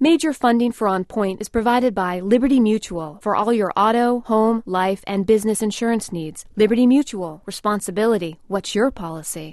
Major funding for On Point is provided by Liberty Mutual for all your auto, home, life, and business insurance needs. Liberty Mutual. Responsibility. What's your policy?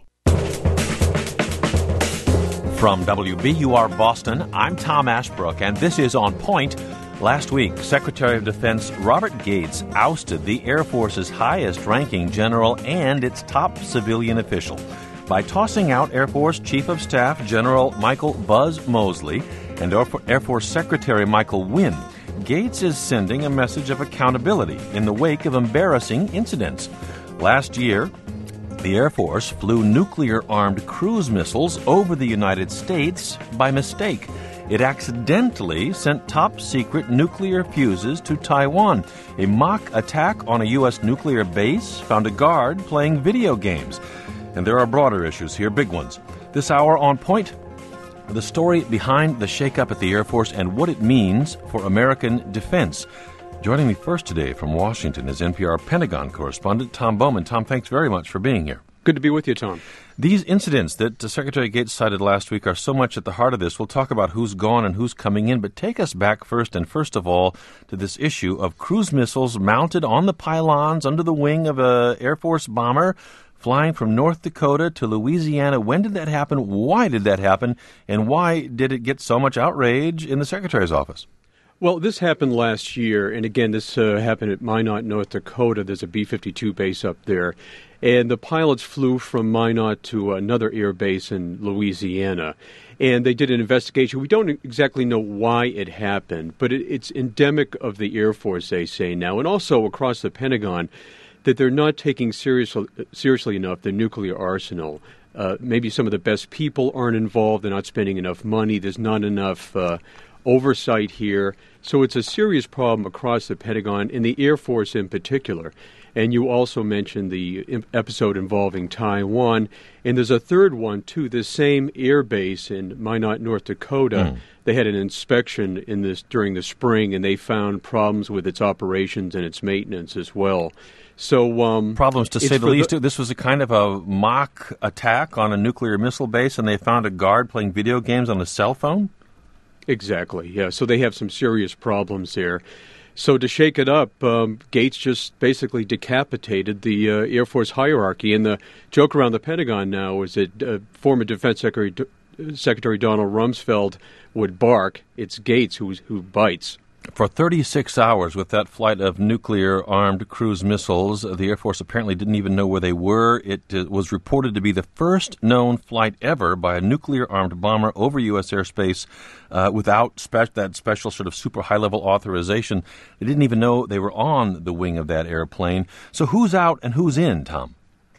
From WBUR Boston, I'm Tom Ashbrook, and this is On Point. Last week, Secretary of Defense Robert Gates ousted the Air Force's highest-ranking general and its top civilian official by tossing out Air Force Chief of Staff General Michael Buzz Moseley and Air Force Secretary Michael Wynne. Gates is sending a message of accountability in the wake of embarrassing incidents. Last year, the Air Force flew nuclear-armed cruise missiles over the United States by mistake. It accidentally sent top-secret nuclear fuses to Taiwan. A mock attack on a U.S. nuclear base found a guard playing video games. And there are broader issues here, big ones. This hour on Point, the story behind the shakeup at the Air Force and what it means for American defense. Joining me first today from Washington is NPR Pentagon correspondent Tom Bowman. Tom, thanks very much for being here. Good to be with you, Tom. These incidents that Secretary Gates cited last week are so much at the heart of this. We'll talk about who's gone and who's coming in, but take us back first of all, to this issue of cruise missiles mounted on the pylons under the wing of an Air Force bomber flying from North Dakota to Louisiana. When did that happen? Why did that happen? And why did it get so much outrage in the Secretary's office? Well, this happened last year, and again, this happened at Minot, North Dakota. There's a B-52 base up there, and the pilots flew from Minot to another air base in Louisiana, and they did an investigation. We don't exactly know why it happened, but it's endemic of the Air Force, they say now, and also across the Pentagon, that they're not taking seriously enough the nuclear arsenal. Maybe some of the best people aren't involved. They're not spending enough money. There's not enough oversight here. So it's a serious problem across the Pentagon, and the Air Force in particular. And you also mentioned the episode involving Taiwan. And there's a third one, too. This same air base in Minot, North Dakota, they had an inspection during the spring, and they found problems with its operations and its maintenance as well. So problems, to say the least. This was a kind of a mock attack on a nuclear missile base, and they found a guard playing video games on a cell phone? Exactly, yeah. So they have some serious problems there. So to shake it up, Gates just basically decapitated the Air Force hierarchy. And the joke around the Pentagon now is that former Defense Secretary Donald Rumsfeld would bark. It's Gates who bites. For 36 hours with that flight of nuclear-armed cruise missiles, the Air Force apparently didn't even know where they were. It was reported to be the first known flight ever by a nuclear-armed bomber over U.S. airspace without that special sort of super high-level authorization. They didn't even know they were on the wing of that airplane. So who's out and who's in, Tom?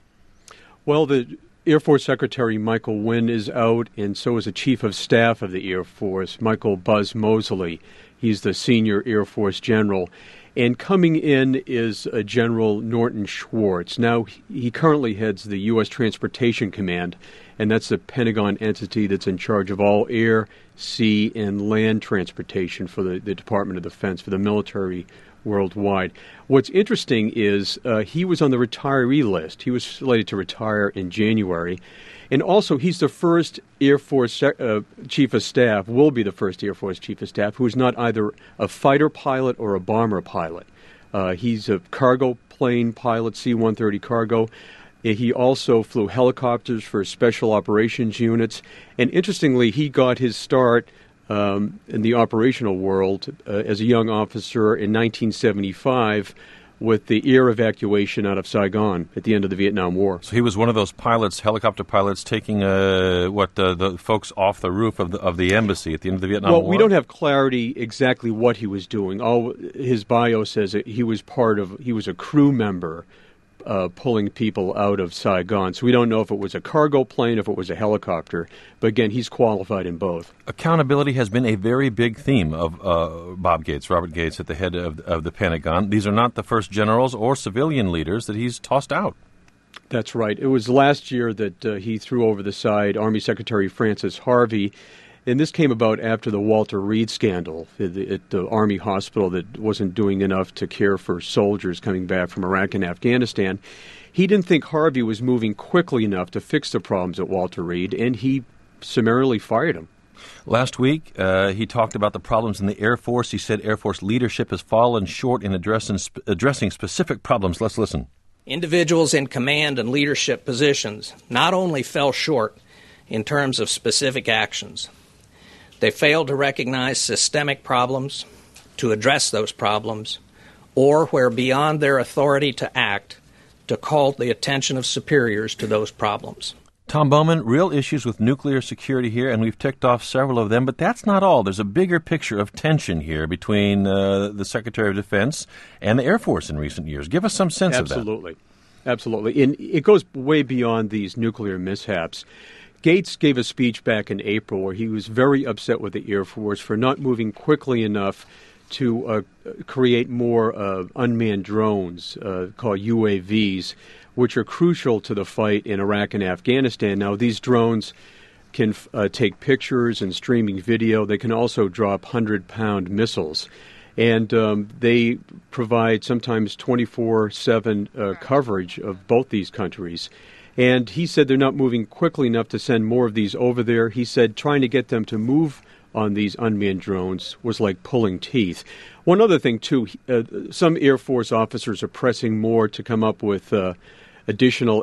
Well, the Air Force Secretary Michael Wynne is out, and so is the Chief of Staff of the Air Force, Michael Buzz Moseley. He's the senior Air Force general. And coming in is General Norton Schwartz. Now, he currently heads the U.S. Transportation Command, and that's the Pentagon entity that's in charge of all air, sea, and land transportation for the Department of Defense, for the military worldwide. What's interesting is he was on the retiree list. He was slated to retire in January. And also, he's the first Air Force Chief of Staff, will be the first Air Force Chief of Staff, who is not either a fighter pilot or a bomber pilot. He's a cargo plane pilot, C-130 cargo. He also flew helicopters for special operations units. And interestingly, he got his start in the operational world as a young officer in 1975 with the air evacuation out of Saigon at the end of the Vietnam War. So he was one of those pilots, helicopter pilots, taking the folks off the roof of the embassy at the end of the Vietnam War? Well, we don't have clarity exactly what he was doing. All his bio says that he was a crew member pulling people out of Saigon. So we don't know if it was a cargo plane, if it was a helicopter. But again, he's qualified in both. Accountability has been a very big theme of Robert Gates at the head of the Pentagon. These are not the first generals or civilian leaders that he's tossed out. That's right. It was last year that he threw over the side Army Secretary Francis Harvey. And this came about after the Walter Reed scandal at the Army hospital that wasn't doing enough to care for soldiers coming back from Iraq and Afghanistan. He didn't think Harvey was moving quickly enough to fix the problems at Walter Reed, and he summarily fired him. Last week, he talked about the problems in the Air Force. He said Air Force leadership has fallen short in addressing specific problems. Let's listen. Individuals in command and leadership positions not only fell short in terms of specific actions, they failed to recognize systemic problems, to address those problems, or where beyond their authority to act, to call the attention of superiors to those problems. Tom Bowman, real issues with nuclear security here, and we've ticked off several of them, but that's not all. There's a bigger picture of tension here between the Secretary of Defense and the Air Force in recent years. Give us some sense of that. Absolutely. And it goes way beyond these nuclear mishaps. Gates gave a speech back in April where he was very upset with the Air Force for not moving quickly enough to create more unmanned drones called UAVs, which are crucial to the fight in Iraq and Afghanistan. Now, these drones can take pictures and streaming video. They can also drop 100-pound missiles. And they provide sometimes 24/7 coverage of both these countries. And he said they're not moving quickly enough to send more of these over there. He said trying to get them to move on these unmanned drones was like pulling teeth. One other thing, too, some Air Force officers are pressing more to come up with additional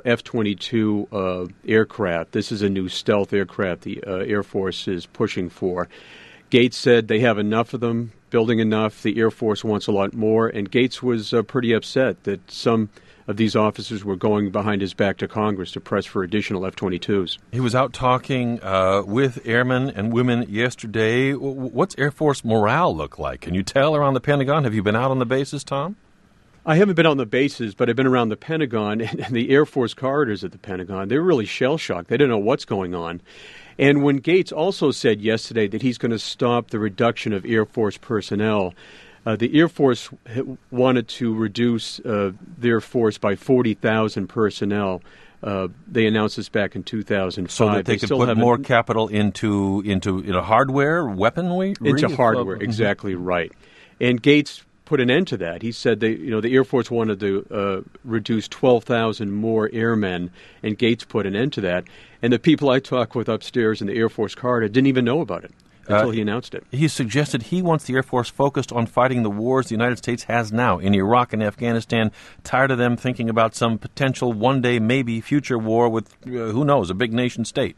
F-22 aircraft. This is a new stealth aircraft the Air Force is pushing for. Gates said they have enough of them, building enough. The Air Force wants a lot more. And Gates was pretty upset that some of these officers were going behind his back to Congress to press for additional F-22s. He was out talking with airmen and women yesterday. What's Air Force morale look like? Can you tell around the Pentagon? Have you been out on the bases, Tom? I haven't been on the bases, but I've been around the Pentagon and the Air Force corridors at the Pentagon. They're really shell-shocked. They don't know what's going on. And when Gates also said yesterday that he's going to stop the reduction of Air Force personnel, the Air Force wanted to reduce their force by 40,000 personnel. They announced this back in 2005. So that they could put more capital into hardware, weaponry? Into hardware, exactly right. And Gates put an end to that. He said the Air Force wanted to reduce 12,000 more airmen, and Gates put an end to that. And the people I talked with upstairs in the Air Force corridor didn't even know about it until he announced it. He suggested he wants the Air Force focused on fighting the wars the United States has now in Iraq and Afghanistan, tired of them thinking about some potential one-day, maybe future war with, who knows, a big nation state.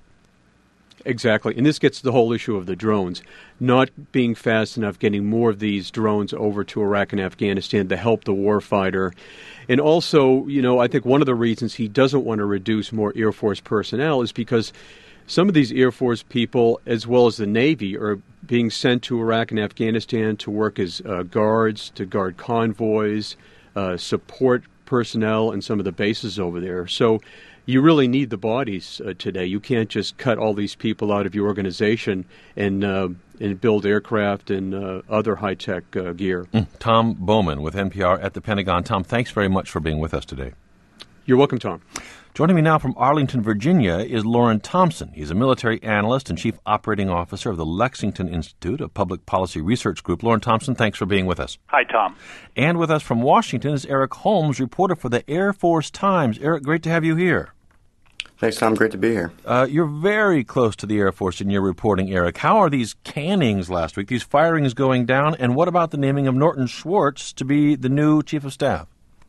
Exactly. And this gets to the whole issue of the drones. Not being fast enough, getting more of these drones over to Iraq and Afghanistan to help the warfighter. And also, I think one of the reasons he doesn't want to reduce more Air Force personnel is because some of these Air Force people, as well as the Navy, are being sent to Iraq and Afghanistan to work as guards, to guard convoys, support personnel in some of the bases over there. So you really need the bodies today. You can't just cut all these people out of your organization and build aircraft and other high-tech gear. Tom Bowman with NPR at the Pentagon. Tom, thanks very much for being with us today. You're welcome, Tom. Joining me now from Arlington, Virginia, is Loren Thompson. He's a military analyst and chief operating officer of the Lexington Institute, a public policy research group. Loren Thompson, thanks for being with us. Hi, Tom. And with us from Washington is Eric Holmes, reporter for the Air Force Times. Eric, great to have you here. Thanks, Tom. Great to be here. You're very close to the Air Force in your reporting, Eric. How are these cannings last week, these firings going down, and what about the naming of Norton Schwartz to be the new chief of staff?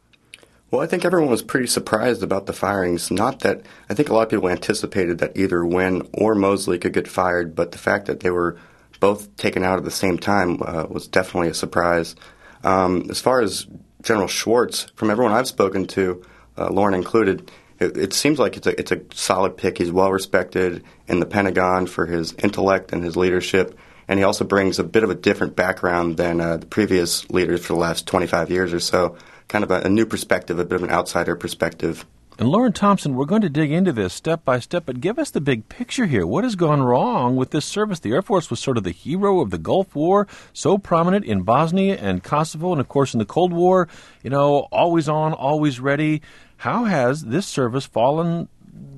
Well, I think everyone was pretty surprised about the firings. Not that I think a lot of people anticipated that either Wynn or Mosley could get fired, but the fact that they were both taken out at the same time was definitely a surprise. As far as General Schwartz, from everyone I've spoken to, Lauren included, it seems like it's a solid pick. He's well respected in the Pentagon for his intellect and his leadership, and he also brings a bit of a different background than the previous leaders for the last 25 years or so. Kind of a new perspective, a bit of an outsider perspective. And Loren Thompson, we're going to dig into this step by step, but give us the big picture here. What has gone wrong with this service? The Air Force was sort of the hero of the Gulf War, so prominent in Bosnia and Kosovo, and of course in the Cold War, always on, always ready. How has this service fallen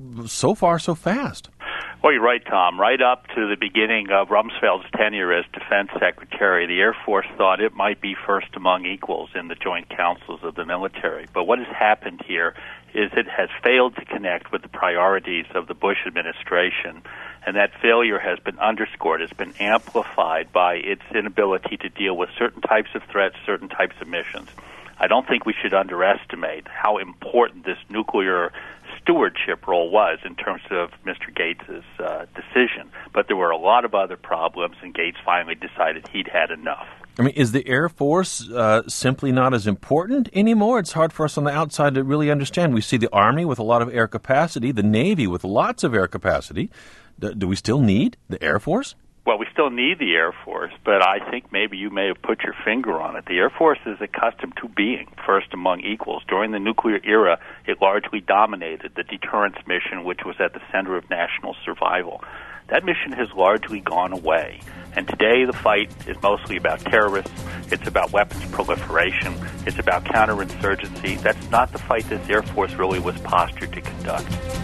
so far so fast? Well, you're right, Tom. Right up to the beginning of Rumsfeld's tenure as Defense Secretary, the Air Force thought it might be first among equals in the joint councils of the military. But what has happened here is it has failed to connect with the priorities of the Bush administration. And that failure has been underscored, has been amplified by its inability to deal with certain types of threats, certain types of missions. I don't think we should underestimate how important this nuclear stewardship role was in terms of Mr. Gates' decision. But there were a lot of other problems, and Gates finally decided he'd had enough. I mean, is the Air Force simply not as important anymore? It's hard for us on the outside to really understand. We see the Army with a lot of air capacity, the Navy with lots of air capacity. Do we still need the Air Force? Well, we still need the Air Force, but I think maybe you may have put your finger on it. The Air Force is accustomed to being first among equals. During the nuclear era, it largely dominated the deterrence mission, which was at the center of national survival. That mission has largely gone away. And today the fight is mostly about terrorists. It's about weapons proliferation. It's about counterinsurgency. That's not the fight this Air Force really was postured to conduct.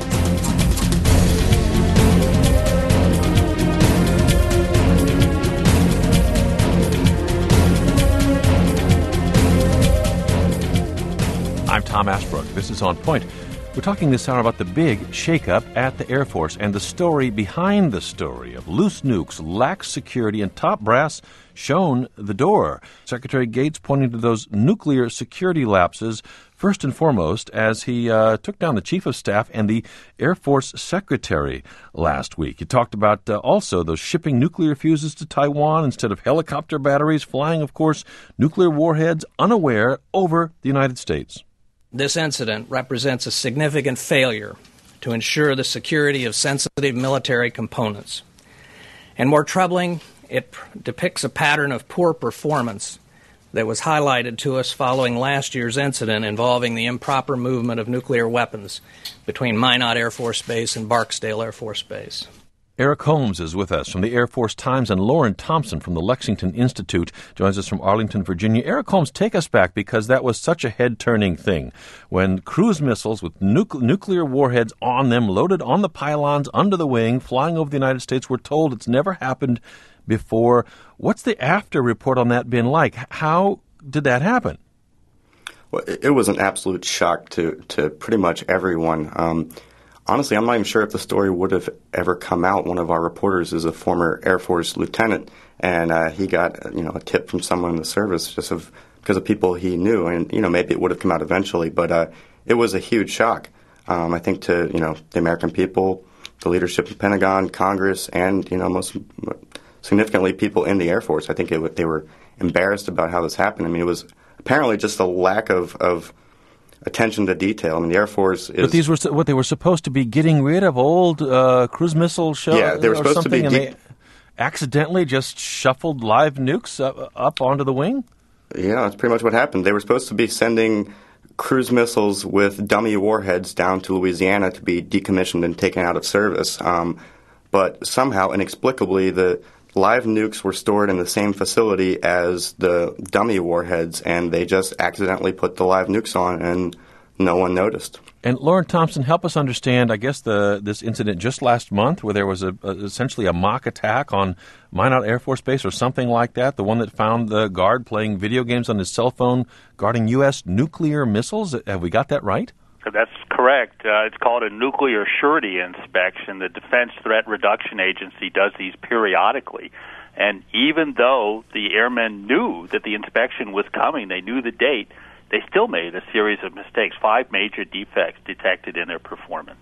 I'm Tom Ashbrook. This is On Point. We're talking this hour about the big shakeup at the Air Force and the story behind the story of loose nukes, lax security, and top brass shown the door. Secretary Gates pointing to those nuclear security lapses first and foremost as he took down the Chief of Staff and the Air Force Secretary last week. He talked about also those shipping nuclear fuses to Taiwan instead of helicopter batteries, flying, of course, nuclear warheads unaware over the United States. This incident represents a significant failure to ensure the security of sensitive military components. And more troubling, it depicts a pattern of poor performance that was highlighted to us following last year's incident involving the improper movement of nuclear weapons between Minot Air Force Base and Barksdale Air Force Base. Eric Holmes is with us from the Air Force Times, and Lauren Thompson from the Lexington Institute joins us from Arlington, Virginia. Eric Holmes, take us back, because that was such a head-turning thing when cruise missiles with nuclear warheads on them, loaded on the pylons under the wing, flying over the United States, were told it's never happened before. What's the after report on that been like? How did that happen? Well, it was an absolute shock to pretty much everyone. Honestly, I'm not even sure if the story would have ever come out. One of our reporters is a former Air Force lieutenant, and he got a tip from someone in the service because of people he knew, and maybe it would have come out eventually. But it was a huge shock, I think, to the American people, the leadership of the Pentagon, Congress, and most significantly people in the Air Force. I think they were embarrassed about how this happened. I mean, it was apparently just a lack of attention to detail. I mean, the Air Force is... But these were what they were supposed to be, getting rid of old cruise missile shells. Yeah, they were supposed to be... And they accidentally just shuffled live nukes up onto the wing? Yeah, that's pretty much what happened. They were supposed to be sending cruise missiles with dummy warheads down to Louisiana to be decommissioned and taken out of service. But somehow, inexplicably, the live nukes were stored in the same facility as the dummy warheads, and they just accidentally put the live nukes on, and no one noticed. And Lauren Thompson, help us understand, I guess, this incident just last month where there was essentially a mock attack on Minot Air Force Base or something like that, the one that found the guard playing video games on his cell phone guarding U.S. nuclear missiles. Have we got that right? That's correct. It's called a nuclear surety inspection. The Defense Threat Reduction Agency does these periodically. And even though the airmen knew that the inspection was coming, they knew the date, they still made a series of mistakes, 5 major defects detected in their performance.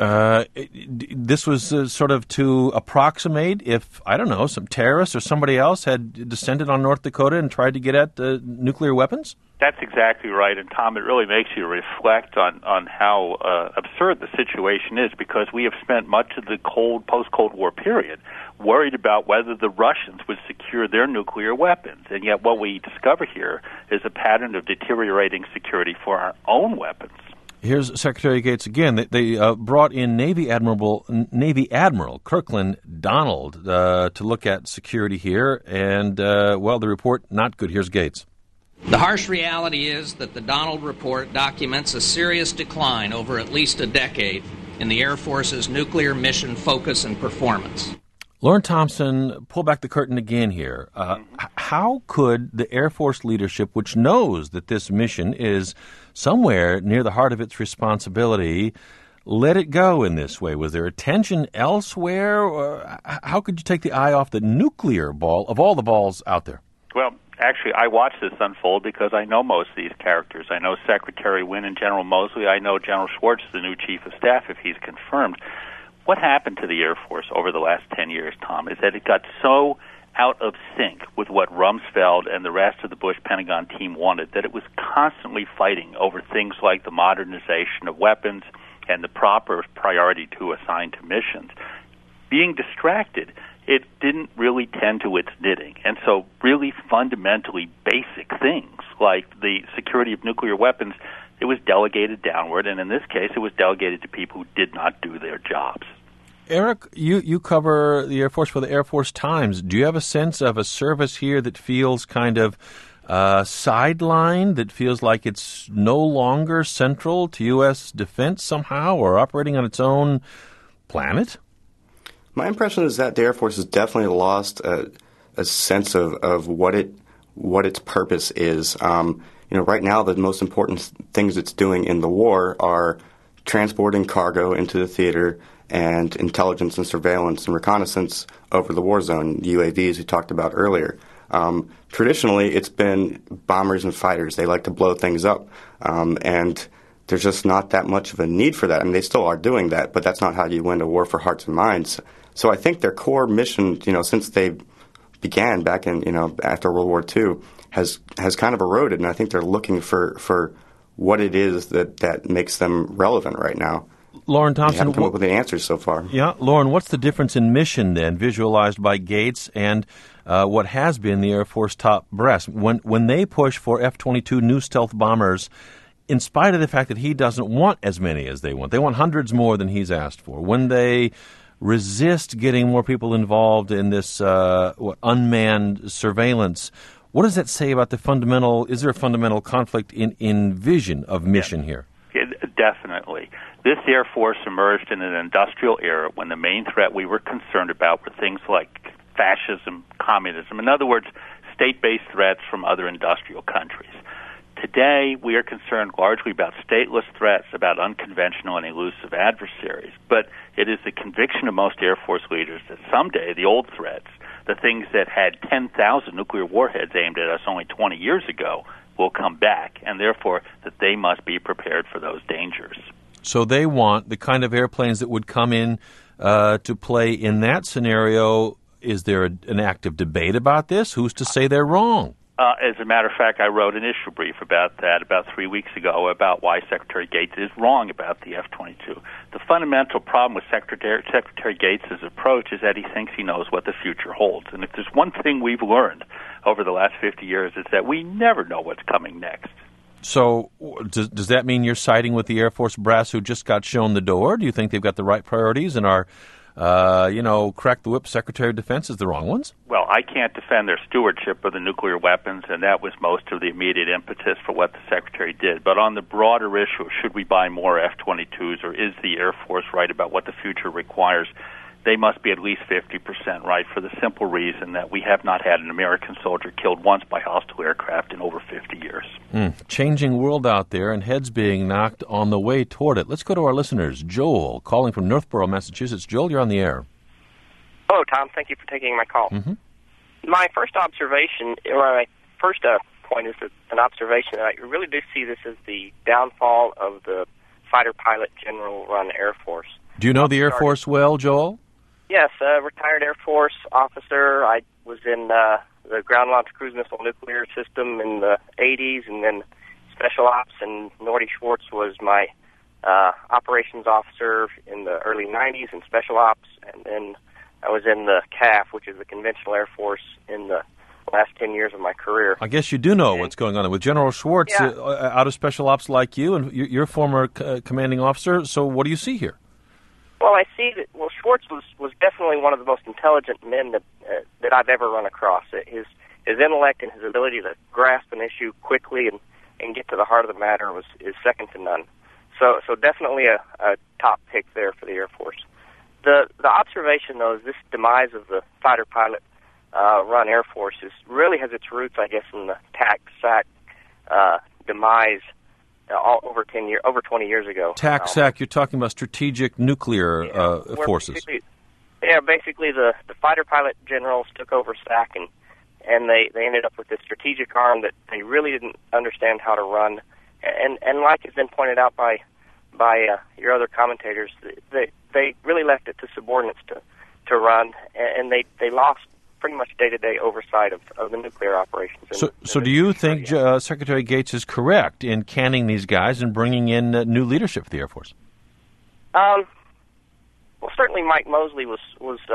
This was sort of to approximate if, I don't know, some terrorists or somebody else had descended on North Dakota and tried to get at nuclear weapons? That's exactly right. And, Tom, it really makes you reflect on how absurd the situation is, because we have spent much of the post-Cold War period worried about whether the Russians would secure their nuclear weapons. And yet what we discover here is a pattern of deteriorating security for our own weapons. Here's Secretary Gates again. They brought in Navy Admiral Kirkland Donald to look at security here. And, the report, not good. Here's Gates. The harsh reality is that the Donald report documents a serious decline over at least a decade in the Air Force's nuclear mission focus and performance. Lauren Thompson, pull back the curtain again here. How could the Air Force leadership, which knows that this mission is somewhere near the heart of its responsibility, let it go in this way? Was there attention elsewhere? Or how could you take the eye off the nuclear ball of all the balls out there? Well, actually, I watched this unfold because I know most of these characters. I know Secretary Wynne and General Moseley. I know General Schwartz, the new Chief of Staff, if he's confirmed. What happened to the Air Force over the last 10 years, Tom, is that it got so out of sync with what Rumsfeld and the rest of the Bush Pentagon team wanted that it was constantly fighting over things like the modernization of weapons and the proper priority to assign to missions. Being distracted, it didn't really tend to its knitting. And so really fundamentally basic things like the security of nuclear weapons, it was delegated downward, and in this case it was delegated to people who did not do their jobs. Eric, you cover the Air Force for the Air Force Times. Do you have a sense of a service here that feels kind of sidelined, that feels like it's no longer central to U.S. defense somehow or operating on its own planet? My impression is that the Air Force has definitely lost a sense of what its purpose is. Right now the most important things it's doing in the war are transporting cargo into the theater and intelligence and surveillance and reconnaissance over the war zone, UAVs we talked about earlier. Traditionally, it's been bombers and fighters. They like to blow things up, and there's just not that much of a need for that. I mean, they still are doing that, but that's not how you win a war for hearts and minds. So I think their core mission, since they began back in, after World War II, has kind of eroded, and I think they're looking for what it is that makes them relevant right now. Lauren Thompson, they haven't come up with the answers so far. Yeah, Lauren, what's the difference in mission then, visualized by Gates and what has been the Air Force top brass? When they push for F-22 new stealth bombers, in spite of the fact that he doesn't want as many as they want hundreds more than he's asked for. When they resist getting more people involved in this unmanned surveillance, what does that say about is there a fundamental conflict in vision of mission here? Definitely. This Air Force emerged in an industrial era when the main threat we were concerned about were things like fascism, communism. In other words, state-based threats from other industrial countries. Today, we are concerned largely about stateless threats, about unconventional and elusive adversaries. But it is the conviction of most Air Force leaders that someday the old threats, the things that had 10,000 nuclear warheads aimed at us only 20 years ago, will come back, and therefore that they must be prepared for those dangers. So they want the kind of airplanes that would come in to play in that scenario. Is there an active debate about this? Who's to say they're wrong? As a matter of fact, I wrote an issue brief about that about 3 weeks ago about why Secretary Gates is wrong about the F-22. The fundamental problem with Secretary Gates' approach is that he thinks he knows what the future holds. And if there's one thing we've learned over the last 50 years, it's that we never know what's coming next. So does that mean you're siding with the Air Force brass who just got shown the door? Do you think they've got the right priorities and are, crack the whip Secretary of Defense is the wrong ones? Well, I can't defend their stewardship of the nuclear weapons, and that was most of the immediate impetus for what the Secretary did. But on the broader issue, should we buy more F-22s, or is the Air Force right about what the future requires? They must be at least 50% right for the simple reason that we have not had an American soldier killed once by hostile aircraft in over 50 years. Changing world out there and heads being knocked on the way toward it. Let's go to our listeners. Joel, calling from Northborough, Massachusetts. Joel, you're on the air. Hello, Tom. Thank you for taking my call. Mm-hmm. My first observation, or my first point is an observation that I really do see this as the downfall of the fighter pilot general-run Air Force. Do you know the Air Force well, Joel? Yes, retired Air Force officer. I was in the ground-launched cruise missile nuclear system in the 80s, and then Special Ops, and Nordy Schwartz was my operations officer in the early 90s in Special Ops, and then I was in the CAF, which is the Conventional Air Force, in the last 10 years of my career. I guess you do know what's going on with General Schwartz out of Special Ops like you, and you're a former commanding officer, so what do you see here? Well, I see that. Well, Schwartz was definitely one of the most intelligent men that I've ever run across. His intellect and his ability to grasp an issue quickly and get to the heart of the matter is second to none. So definitely a top pick there for the Air Force. The observation, though, is this demise of the fighter pilot run Air Force really has its roots, I guess, in the TAC-SAC demise over 20 years ago. TACSAC, you're talking about strategic nuclear forces. Basically the fighter pilot generals took over SAC, and they ended up with this strategic arm that they really didn't understand how to run. And like has been pointed out by your other commentators, they really left it to subordinates to run, and they lost pretty much day-to-day oversight of the nuclear operations. So do you think Secretary Gates is correct in canning these guys and bringing in new leadership for the Air Force? Well, certainly Mike Mosley was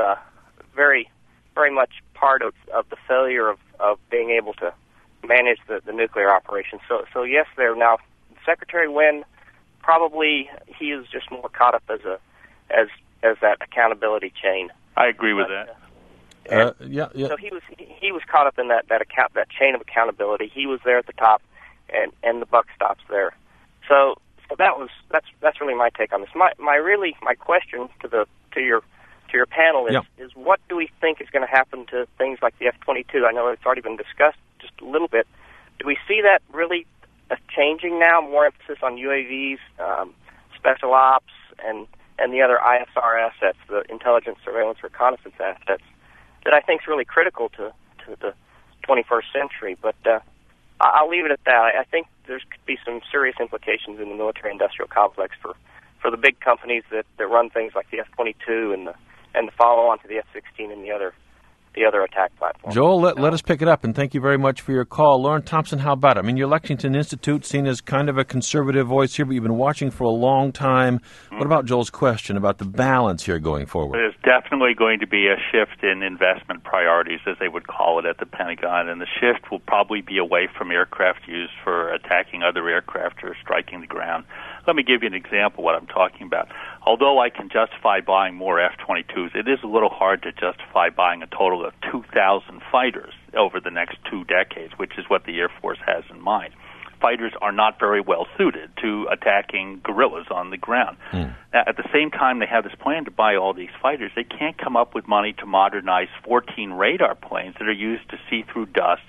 very, very much part of the failure of being able to manage the nuclear operations. So yes, they're now Secretary Wynn. Probably he is just more caught up as that accountability chain. I agree with that. Yeah. So he was caught up in that chain of accountability. He was there at the top, and the buck stops there. So that's really my take on this. My question to your panel is what do we think is going to happen to things like the F-22? I know it's already been discussed just a little bit. Do we see that really changing now? More emphasis on UAVs, special ops, and the other ISR assets, the intelligence, surveillance, reconnaissance assets, that I think is really critical to the 21st century. But I'll leave it at that. I think there could be some serious implications in the military-industrial complex for the big companies that run things like the F-22 and the follow-on to the F-16 and the other attack platforms. Joel, let us pick it up, and thank you very much for your call. Lauren Thompson, how about it? I mean, your Lexington Institute, seen as kind of a conservative voice here, but you've been watching for a long time. What about Joel's question about the balance here going forward? There's definitely going to be a shift in investment priorities, as they would call it, at the Pentagon, and the shift will probably be away from aircraft used for attacking other aircraft or striking the ground. Let me give you an example of what I'm talking about. Although I can justify buying more F-22s, it is a little hard to justify buying a total of 2,000 fighters over the next 2 decades, which is what the Air Force has in mind. Fighters are not very well suited to attacking guerrillas on the ground. Now, at the same time they have this plan to buy all these fighters, they can't come up with money to modernize 14 radar planes that are used to see through dust,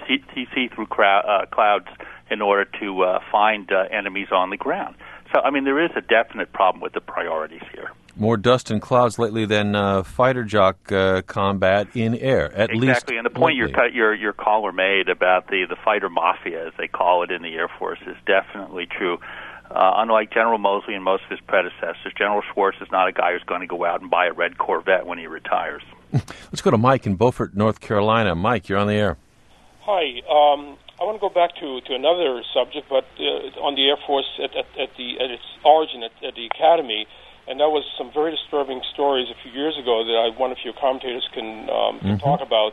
see through clouds in order to find enemies on the ground. So, I mean, there is a definite problem with the priorities here. More dust and clouds lately than fighter jock combat in air, at least. Exactly, and the point your caller made about the fighter mafia, as they call it in the Air Force, is definitely true. Unlike General Mosley and most of his predecessors, General Schwartz is not a guy who's going to go out and buy a red Corvette when he retires. Let's go to Mike in Beaufort, North Carolina. Mike, you're on the air. Hi. I want to go back to another subject, but on the Air Force at its origin at the Academy, and that was some very disturbing stories a few years ago that one of your commentators can talk about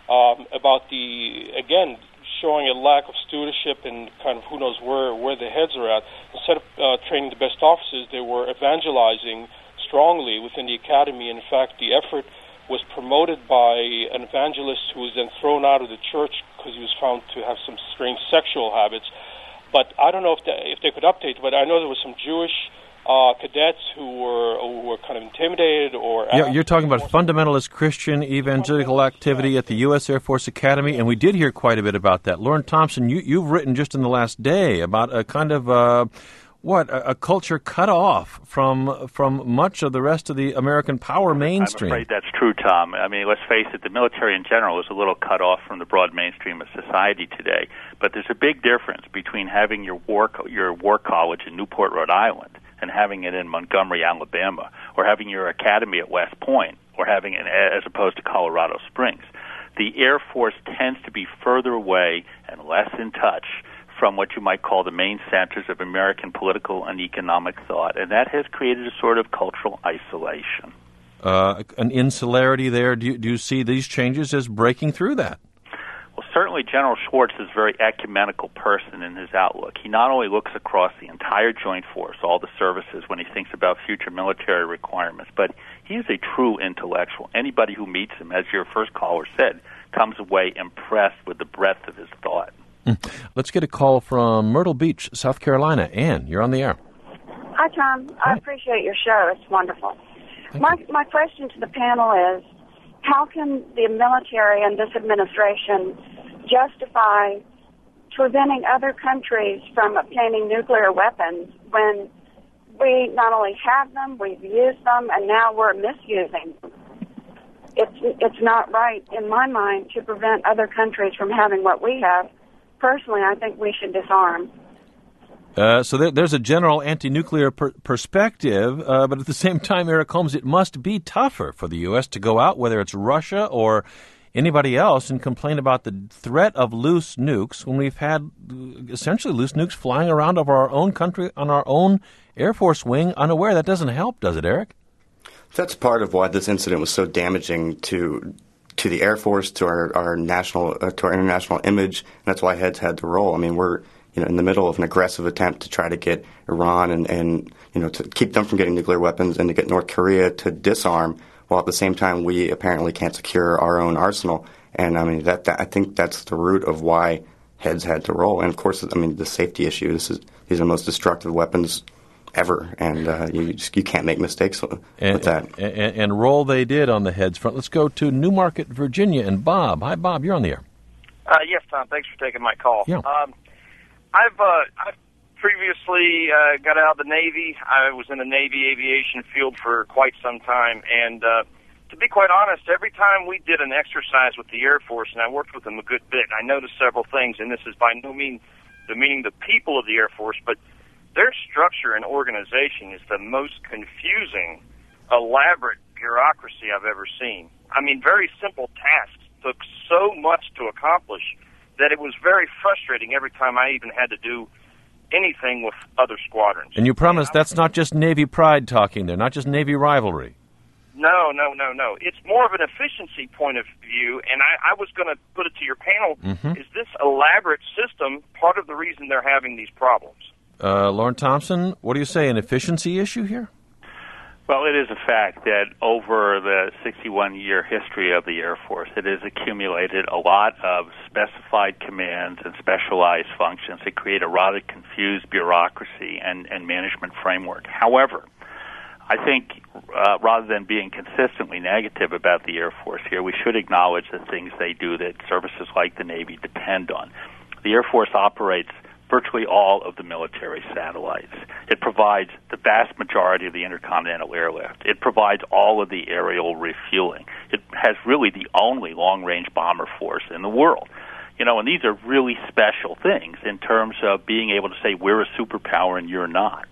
the, again, showing a lack of stewardship and kind of who knows where their heads are at. Instead of training the best officers, they were evangelizing strongly within the Academy. In fact, the effort was promoted by an evangelist who was then thrown out of the church because he was found to have some strange sexual habits. But I don't know if they could update, but I know there was some Jewish cadets who were kind of intimidated or... Yeah, you're talking about fundamentalist Christian evangelical activity at the U.S. Air Force Academy, and we did hear quite a bit about that. Lauren Thompson, you've written just in the last day about a kind of... a culture cut off from much of the rest of the American power mainstream. I'm afraid that's true, Tom. I mean, let's face it, the military in general is a little cut off from the broad mainstream of society today. But there's a big difference between having your war college in Newport, Rhode Island, and having it in Montgomery, Alabama, or having your academy at West Point, or having it as opposed to Colorado Springs. The Air Force tends to be further away and less in touch from what you might call the main centers of American political and economic thought, and that has created a sort of cultural isolation. An insularity there. Do you see these changes as breaking through that? Well, certainly General Schwartz is a very ecumenical person in his outlook. He not only looks across the entire joint force, all the services, when he thinks about future military requirements, but he is a true intellectual. Anybody who meets him, as your first caller said, comes away impressed with the breadth of his thought. Let's get a call from Myrtle Beach, South Carolina. Ann, you're on the air. Hi, Tom. I appreciate your show. It's wonderful. My question to the panel is, how can the military and this administration justify preventing other countries from obtaining nuclear weapons when we not only have them, we've used them, and now we're misusing them. It's not right, in my mind, to prevent other countries from having what we have. Personally, I think we should disarm. So there's a general anti-nuclear perspective, but at the same time, Eric Holmes, it must be tougher for the U.S. to go out, whether it's Russia or anybody else, and complain about the threat of loose nukes when we've had essentially loose nukes flying around over our own country on our own Air Force wing unaware. That doesn't help, does it, Eric? That's part of why this incident was so damaging to the Air Force, to our national, to our international image, and that's why heads had to roll. I mean, we're in the middle of an aggressive attempt to try to get Iran and to keep them from getting nuclear weapons and to get North Korea to disarm, while at the same time we apparently can't secure our own arsenal. And I mean that I think that's the root of why heads had to roll. And of course, I mean the safety issue. These are the most destructive weapons ever, and you can't make mistakes with that. And roll they did on the heads front. Let's go to Newmarket, Virginia, and Bob. Hi, Bob. You're on the air. Yes, Tom. Thanks for taking my call. Yeah. I've previously got out of the Navy. I was in the Navy aviation field for quite some time, and to be quite honest, every time we did an exercise with the Air Force, and I worked with them a good bit, I noticed several things, and this is by no means demeaning the people of the Air Force, but their structure and organization is the most confusing, elaborate bureaucracy I've ever seen. I mean, very simple tasks took so much to accomplish that it was very frustrating every time I even had to do anything with other squadrons. And you promise that's not just Navy pride talking there, not just Navy rivalry. No. It's more of an efficiency point of view, and I was going to put it to your panel, is this elaborate system part of the reason they're having these problems? Lauren Thompson, what do you say, an efficiency issue here? Well, it is a fact that over the 61-year history of the Air Force, it has accumulated a lot of specified commands and specialized functions that create a rather confused bureaucracy and management framework. However, I think rather than being consistently negative about the Air Force here, we should acknowledge the things they do that services like the Navy depend on. The Air Force operates virtually all of the military satellites. It provides the vast majority of the intercontinental airlift. It provides all of the aerial refueling. It has really the only long-range bomber force in the world. And these are really special things in terms of being able to say we're a superpower and you're not.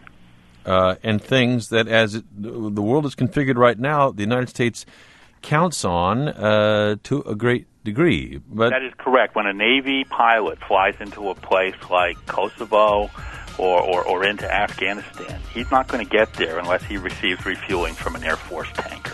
And things that, as the world is configured right now, the United States counts on to a great degree. But that is correct. When a Navy pilot flies into a place like Kosovo or into Afghanistan, he's not going to get there unless he receives refueling from an Air Force tanker.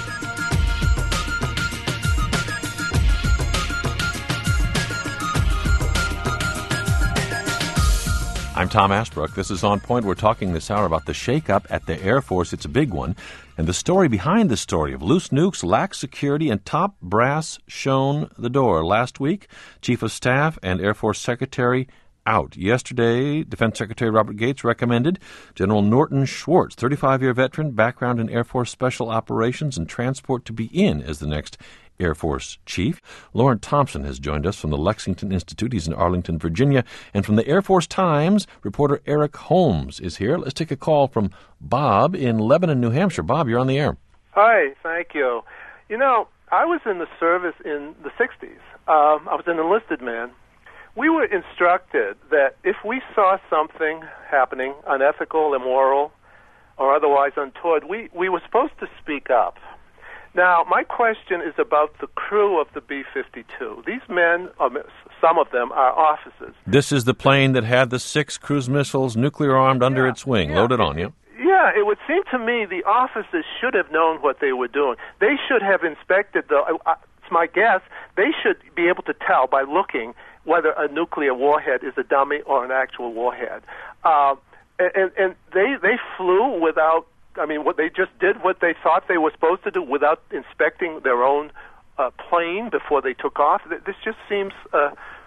I'm Tom Ashbrook. This is On Point. We're talking this hour about the shakeup at the Air Force. It's a big one. And the story behind the story of loose nukes, lax security, and top brass shown the door. Last week, Chief of Staff and Air Force Secretary out. Yesterday, Defense Secretary Robert Gates recommended General Norton Schwartz, 35-year veteran, background in Air Force Special Operations and Transport, to be in as the next Air Force Chief. Lauren Thompson has joined us from the Lexington Institute. He's in Arlington, Virginia. And from the Air Force Times, reporter Eric Holmes is here. Let's take a call from Bob in Lebanon, New Hampshire. Bob, you're on the air. Hi, thank you. I was in the service in the 60s. I was an enlisted man. We were instructed that if we saw something happening, unethical, immoral, or otherwise untoward, we were supposed to speak up. Now, my question is about the crew of the B-52. These men, some of them, are officers. This is the plane that had the 6 cruise missiles nuclear-armed under its wing, loaded on you. Yeah, it would seem to me the officers should have known what they were doing. They should have inspected it's my guess, they should be able to tell by looking whether a nuclear warhead is a dummy or an actual warhead. And they flew without... what they just did what they thought they were supposed to do without inspecting their own plane before they took off. This just seems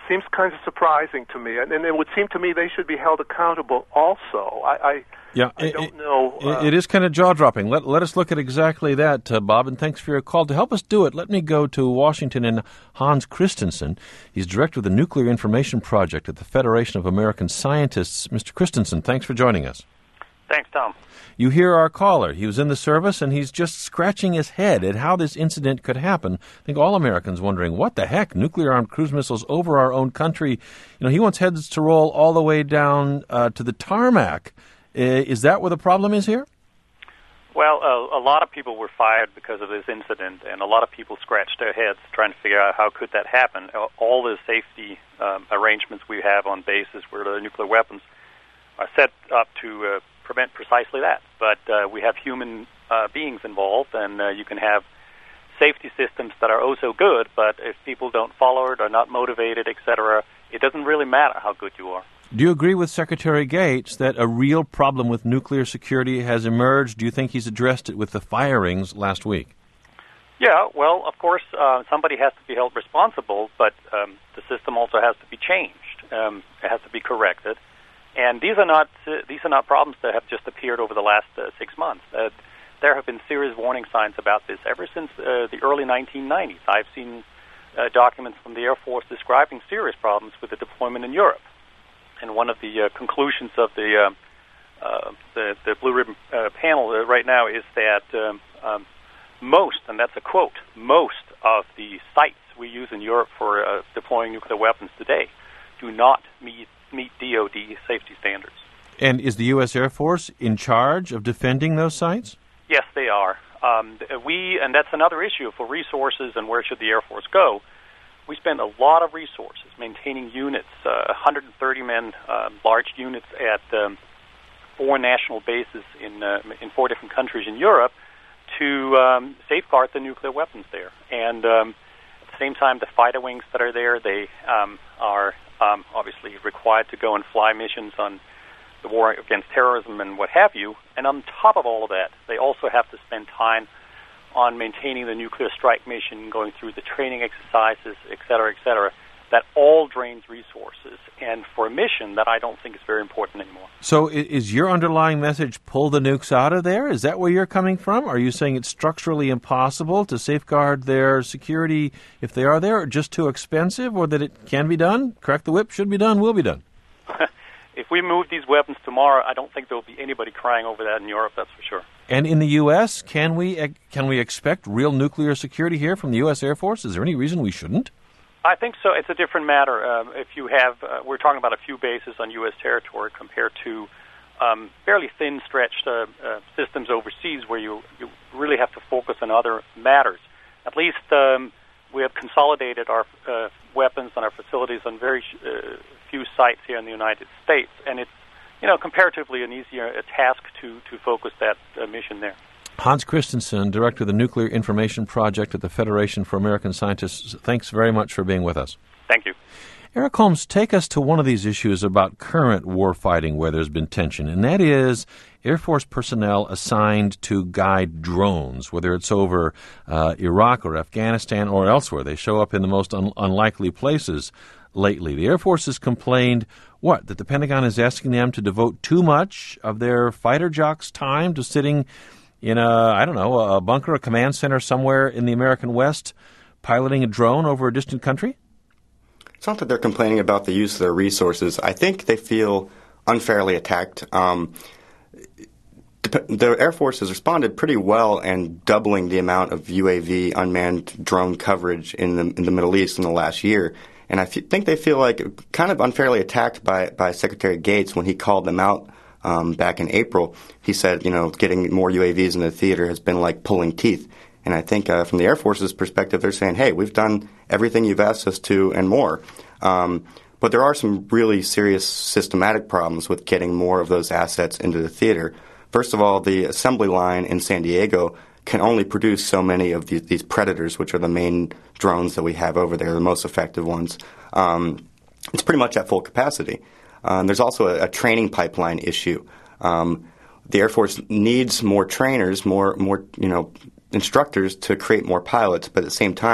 seems kind of surprising to me, and it would seem to me they should be held accountable also. I don't know. It is kind of jaw-dropping. Let us look at exactly that, Bob, and thanks for your call. To help us do it, let me go to Washington and Hans Christensen. He's director of the Nuclear Information Project at the Federation of American Scientists. Mr. Christensen, thanks for joining us. Thanks, Tom. You hear our caller. He was in the service, and he's just scratching his head at how this incident could happen. I think all Americans wondering, what the heck, nuclear-armed cruise missiles over our own country? You know, he wants heads to roll all the way down to the tarmac. Is that where the problem is here? Well, a lot of people were fired because of this incident, and a lot of people scratched their heads trying to figure out how could that happen. All the safety arrangements we have on bases where the nuclear weapons are set up to prevent precisely that. But we have human beings involved, and you can have safety systems that are oh so good, but if people don't follow it, are not motivated, etc., it doesn't really matter how good you are. Do you agree with Secretary Gates that a real problem with nuclear security has emerged? Do you think he's addressed it with the firings last week? Yeah, well, of course, somebody has to be held responsible, but the system also has to be changed. It has to be corrected. And these are not problems that have just appeared over the last 6 months. There have been serious warning signs about this ever since the early 1990s. I've seen documents from the Air Force describing serious problems with the deployment in Europe. And one of the conclusions of the Blue Ribbon panel right now is that most, and that's a quote, most of the sites we use in Europe for deploying nuclear weapons today do not meet DoD safety standards. And is the U.S. Air Force in charge of defending those sites? Yes, they are. And that's another issue for resources and where should the Air Force go. We spend a lot of resources maintaining units, 130 men, large units at 4 national bases in 4 different countries in Europe to safeguard the nuclear weapons there. And at the same time, the fighter wings that are there, they are obviously required to go and fly missions on the war against terrorism and what have you. And on top of all of that, they also have to spend time on maintaining the nuclear strike mission, going through the training exercises, et cetera, that all drains resources. And for a mission that I don't think is very important anymore. So is your underlying message, pull the nukes out of there? Is that where you're coming from? Are you saying it's structurally impossible to safeguard their security if they are there, or just too expensive, or that it can be done? Crack the whip, should be done, will be done. If we move these weapons tomorrow, I don't think there will be anybody crying over that in Europe, that's for sure. And in the U.S., can we expect real nuclear security here from the U.S. Air Force? Is there any reason we shouldn't? I think so. It's a different matter. If you have, we're talking about a few bases on U.S. territory compared to fairly thin-stretched systems overseas where you really have to focus on other matters. At least we have consolidated our weapons and our facilities on very few sites here in the United States, and it's comparatively an easier task to focus that mission there. Hans Christensen, Director of the Nuclear Information Project at the Federation for American Scientists, thanks very much for being with us. Thank you. Eric Holmes, take us to one of these issues about current warfighting where there's been tension, and that is Air Force personnel assigned to guide drones, whether it's over Iraq or Afghanistan or elsewhere. They show up in the most unlikely places lately. The Air Force has complained, that the Pentagon is asking them to devote too much of their fighter jocks' time to sitting in a bunker, a command center somewhere in the American West, piloting a drone over a distant country? It's not that they're complaining about the use of their resources. I think they feel unfairly attacked. The Air Force has responded pretty well in doubling the amount of UAV unmanned drone coverage in the Middle East in the last year. And I think they feel like kind of unfairly attacked by Secretary Gates when he called them out back in April. He said, getting more UAVs in the theater has been like pulling teeth. And I think from the Air Force's perspective, they're saying, hey, we've done everything you've asked us to and more. But there are some really serious systematic problems with getting more of those assets into the theater. First of all, the assembly line in San Diego can only produce so many of these Predators, which are the main drones that we have over there, the most effective ones. It's pretty much at full capacity. There's also a training pipeline issue. The Air Force needs more trainers, more instructors to create more pilots, but at the same time,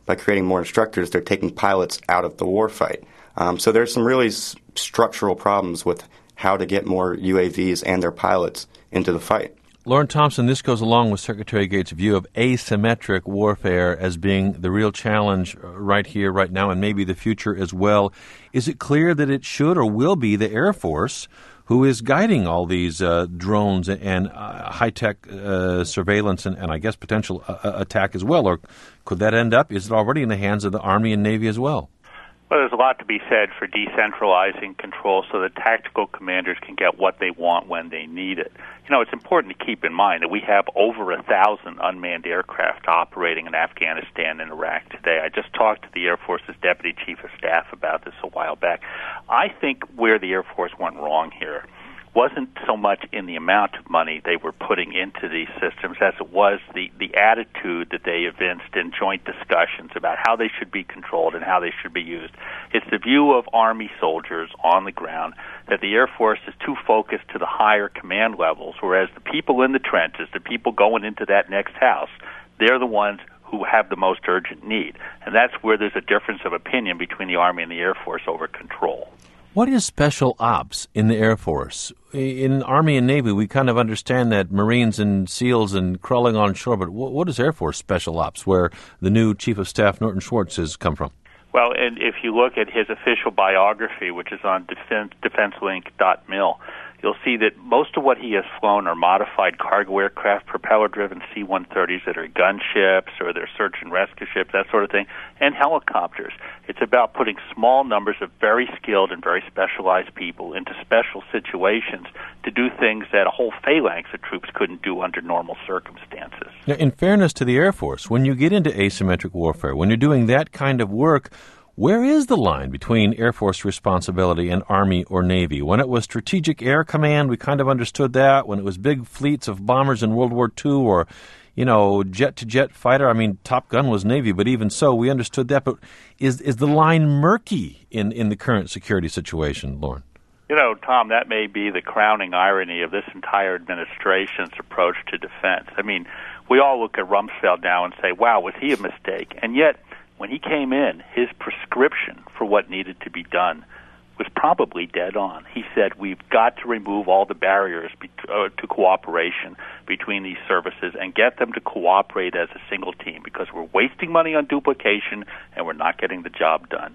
by creating more instructors, they're taking pilots out of the warfight. So there's some really structural problems with how to get more UAVs and their pilots into the fight. Loren Thompson, this goes along with Secretary Gates' view of asymmetric warfare as being the real challenge right here, right now, and maybe the future as well. Is it clear that it should or will be the Air Force who is guiding all these drones and high-tech surveillance and I guess potential attack as well? Or could that end up, is it already in the hands of the Army and Navy as well? Well, there's a lot to be said for decentralizing control so that tactical commanders can get what they want when they need it. You know, it's important to keep in mind that we have over 1,000 unmanned aircraft operating in Afghanistan and Iraq today. I just talked to the Air Force's Deputy Chief of Staff about this a while back. I think where the Air Force went wrong here wasn't so much in the amount of money they were putting into these systems as it was the attitude that they evinced in joint discussions about how they should be controlled and how they should be used. It's the view of Army soldiers on the ground that the Air Force is too focused to the higher command levels, whereas the people in the trenches, the people going into that next house, they're the ones who have the most urgent need. And that's where there's a difference of opinion between the Army and the Air Force over control. What is special ops in the Air Force? In Army and Navy, we kind of understand that Marines and SEALs and crawling on shore, but what is Air Force special ops, where the new Chief of Staff, Norton Schwartz, has come from? Well, and if you look at his official biography, which is on defenselink.mil, you'll see that most of what he has flown are modified cargo aircraft, propeller-driven C-130s that are gunships or they're search and rescue ships, that sort of thing, and helicopters. It's about putting small numbers of very skilled and very specialized people into special situations to do things that a whole phalanx of troops couldn't do under normal circumstances. Now, in fairness to the Air Force, when you get into asymmetric warfare, when you're doing that kind of work, where is the line between Air Force responsibility and Army or Navy? When it was Strategic Air Command, we kind of understood that. When it was big fleets of bombers in World War II or, you know, jet-to-jet fighter, I mean, Top Gun was Navy, but even so, we understood that. But is the line murky in the current security situation, Loren? You know, Tom, that may be the crowning irony of this entire administration's approach to defense. I mean, we all look at Rumsfeld now and say, wow, was he a mistake? And yet, when he came in, his prescription for what needed to be done was probably dead on. He said, we've got to remove all the barriers to cooperation between these services and get them to cooperate as a single team because we're wasting money on duplication and we're not getting the job done.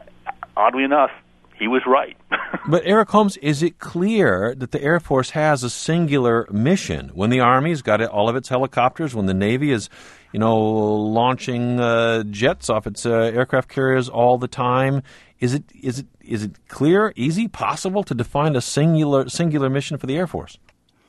Oddly enough, he was right. But Eric Holmes, is it clear that the Air Force has a singular mission? When the Army's got all of its helicopters, when the Navy is, you know, launching jets off its aircraft carriers all the time, is it clear, easy, possible to define a singular mission for the Air Force?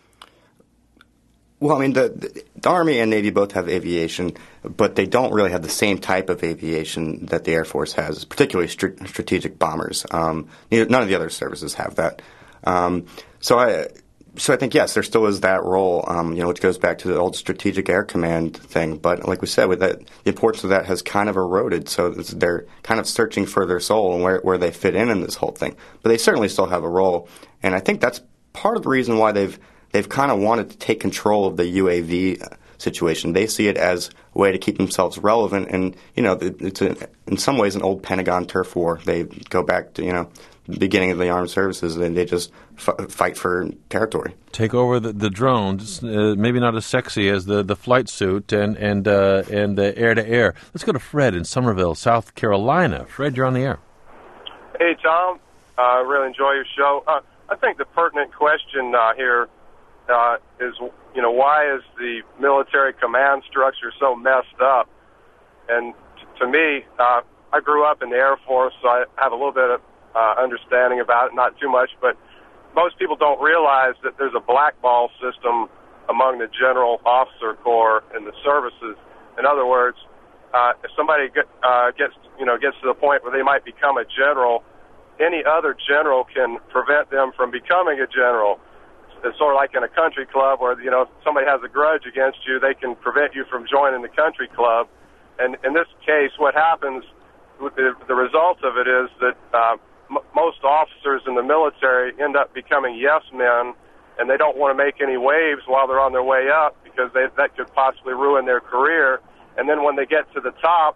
Well, I mean, the Army and Navy both have aviation, but they don't really have the same type of aviation that the Air Force has, particularly strategic bombers. None of the other services have that. So I think, yes, there still is that role, which goes back to the old Strategic Air Command thing. But like we said, with that, the importance of that has kind of eroded. So they're kind of searching for their soul and where they fit in this whole thing. But they certainly still have a role. And I think that's part of the reason why they've kind of wanted to take control of the UAV situation. They see it as a way to keep themselves relevant. And, you know, it's in some ways an old Pentagon turf war. They go back to, the beginning of the armed services, and they just fight for territory. Take over the drones, maybe not as sexy as the flight suit and the air-to-air. Let's go to Fred in Somerville, South Carolina. Fred, you're on the air. Hey, Tom. I really enjoy your show. I think the pertinent question here is, why is the military command structure so messed up? And to me, I grew up in the Air Force, so I have a little bit of understanding about it, not too much, but most people don't realize that there's a blackball system among the general officer corps and the services. In other words, if somebody gets to the point where they might become a general, any other general can prevent them from becoming a general. It's sort of like in a country club where, if somebody has a grudge against you, they can prevent you from joining the country club. And in this case, what happens, the result of it is that most officers in the military end up becoming yes men, and they don't want to make any waves while they're on their way up because that could possibly ruin their career. And then when they get to the top,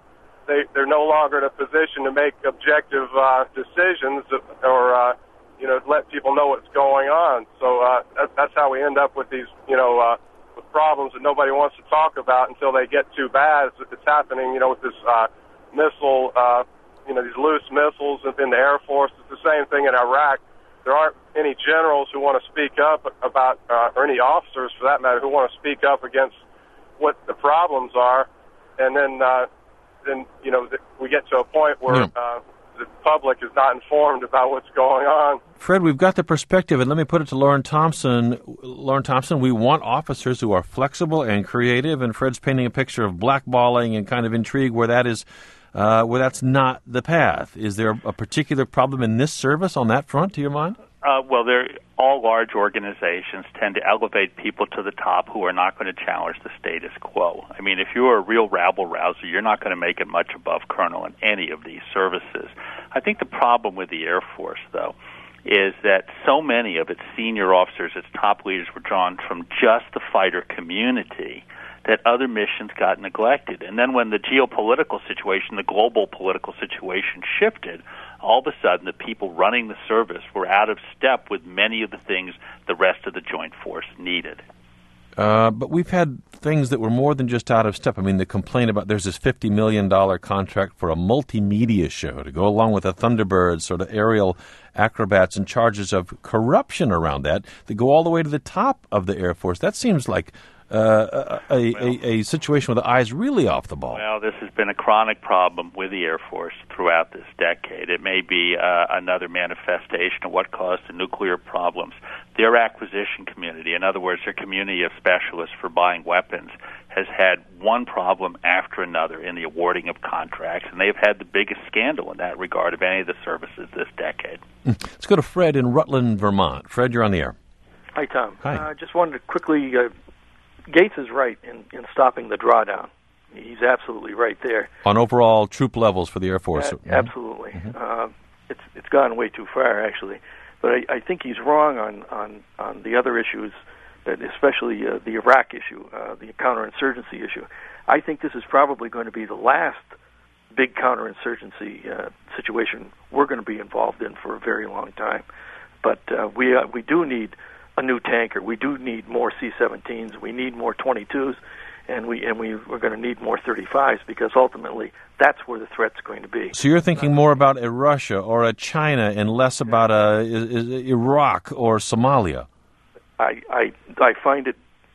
they're no longer in a position to make objective decisions or let people know what's going on. So that's how we end up with these with problems that nobody wants to talk about until they get too bad. It's happening with this missile, these loose missiles in the Air Force. It's the same thing in Iraq. There aren't any generals who want to speak up about, or any officers for that matter, who want to speak up against what the problems are. And then we get to a point where the public is not informed about what's going on. Fred, we've got the perspective, and let me put it to Lauren Thompson. Lauren Thompson, we want officers who are flexible and creative, and Fred's painting a picture of blackballing and kind of intrigue where that is, where that's not the path. Is there a particular problem in this service on that front, to your mind? Well, all large organizations tend to elevate people to the top who are not going to challenge the status quo. I mean, if you're a real rabble-rouser, you're not going to make it much above colonel in any of these services. I think the problem with the Air Force, though, is that so many of its senior officers, its top leaders, were drawn from just the fighter community that other missions got neglected. And then when the geopolitical situation, the global political situation shifted, all of a sudden the people running the service were out of step with many of the things the rest of the Joint Force needed. But we've had things that were more than just out of step. I mean, the complaint about there's this $50 million contract for a multimedia show to go along with the Thunderbirds, sort of aerial acrobats, and charges of corruption around that go all the way to the top of the Air Force. That seems like a situation with the eyes really off the ball. Well, this has been a chronic problem with the Air Force throughout this decade. It may be another manifestation of what caused the nuclear problems. Their acquisition community, in other words, their community of specialists for buying weapons, has had one problem after another in the awarding of contracts, and they've had the biggest scandal in that regard of any of the services this decade. Let's go to Fred in Rutland, Vermont. Fred, you're on the air. Hi, Tom. Hi. I just wanted to quickly... Gates is right in stopping the drawdown. He's absolutely right there. On overall troop levels for the Air Force. Absolutely. Mm-hmm. It's gone way too far, actually. But I think he's wrong on the other issues, especially the Iraq issue, the counterinsurgency issue. I think this is probably going to be the last big counterinsurgency situation we're going to be involved in for a very long time. But we do need a new tanker. We do need more C-17s. We need more 22s, and we're going to need more 35s because ultimately that's where the threat's going to be. So you're thinking more about a Russia or a China and less about Iraq or Somalia. I find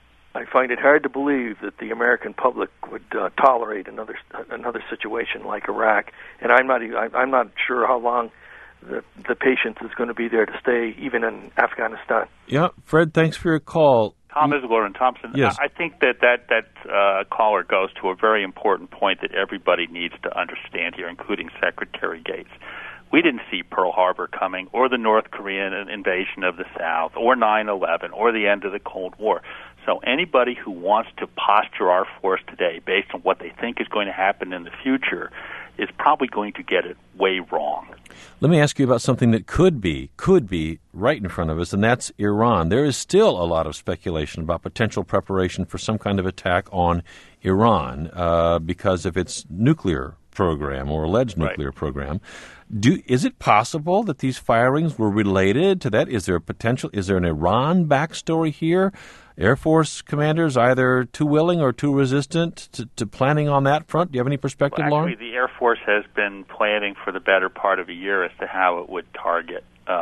it hard to believe that the American public would tolerate another situation like Iraq, and I'm not sure how long the patience is going to be there to stay, even in Afghanistan. Yeah, Fred, thanks for your call. Tom, is Lauren Thompson. Yes. I think that caller goes to a very important point that everybody needs to understand here, including Secretary Gates. We didn't see Pearl Harbor coming, or the North Korean invasion of the South, or 9/11, or the end of the Cold War. So anybody who wants to posture our force today based on what they think is going to happen in the future is probably going to get it way wrong. Let me ask you about something that could be right in front of us, and that's Iran. There is still a lot of speculation about potential preparation for some kind of attack on Iran because of its nuclear program or alleged nuclear program. Is it possible that these firings were related to that? Is there an Iran backstory here? Air Force commanders either too willing or too resistant to planning on that front? Do you have any perspective, Lauren? Actually, the Air Force has been planning for the better part of a year as to how it would target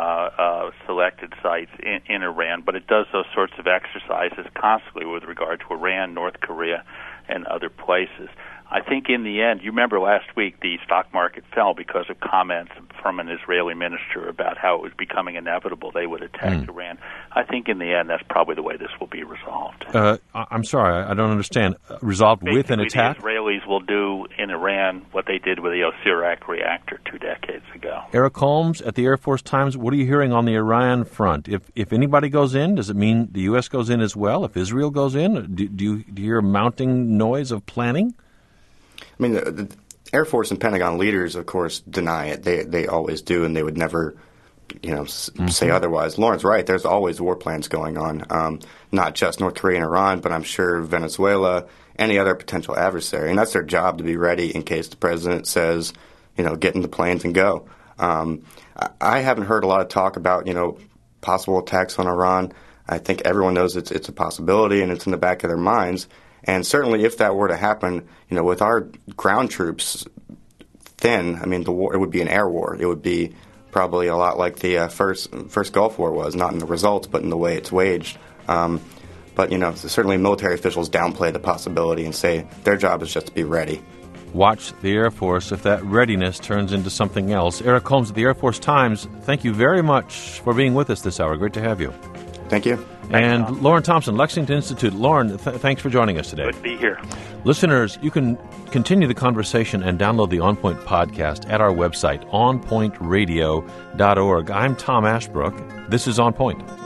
selected sites in Iran, but it does those sorts of exercises constantly with regard to Iran, North Korea, and other places. I think in the end, you remember last week the stock market fell because of comments from an Israeli minister about how it was becoming inevitable they would attack Iran. I think in the end, that's probably the way this will be resolved. I'm sorry, I don't understand. Resolved basically, with an attack? The Israelis will do in Iran what they did with the Osirak reactor 2 decades ago. Eric Holmes at the Air Force Times, what are you hearing on the Iran front? If anybody goes in, does it mean the U.S. goes in as well? If Israel goes in, do you hear mounting noise of planning? I mean, the Air Force and Pentagon leaders, of course, deny it. They always do, and they would never say otherwise. Lauren's right. There's always war plans going on, not just North Korea and Iran, but I'm sure Venezuela, any other potential adversary. And that's their job, to be ready in case the president says, get in the planes and go. I haven't heard a lot of talk about, possible attacks on Iran. I think everyone knows it's a possibility and it's in the back of their minds. And certainly if that were to happen, with our ground troops thin, the war, it would be an air war. It would be probably a lot like the first Gulf War was, not in the results, but in the way it's waged. But certainly military officials downplay the possibility and say their job is just to be ready. Watch the Air Force if that readiness turns into something else. Eric Holmes of the Air Force Times, thank you very much for being with us this hour. Great to have you. Thank you. And Lauren Thompson, Lexington Institute. Lauren, thanks for joining us today. Good to be here. Listeners, you can continue the conversation and download the On Point podcast at our website, onpointradio.org. I'm Tom Ashbrook. This is On Point.